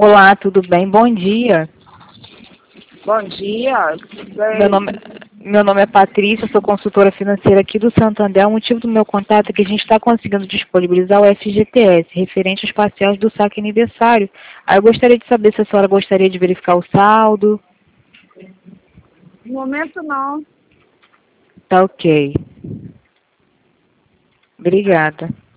Olá, tudo bem? Bom dia. Bom dia. Meu nome, meu nome é Patrícia, sou consultora financeira aqui do Santander. O motivo do meu contato é que a gente está conseguindo disponibilizar o FGTS, referente aos parciais do saque aniversário. Aí eu gostaria de saber se a senhora gostaria de verificar o saldo. No momento não. Tá ok. Obrigada.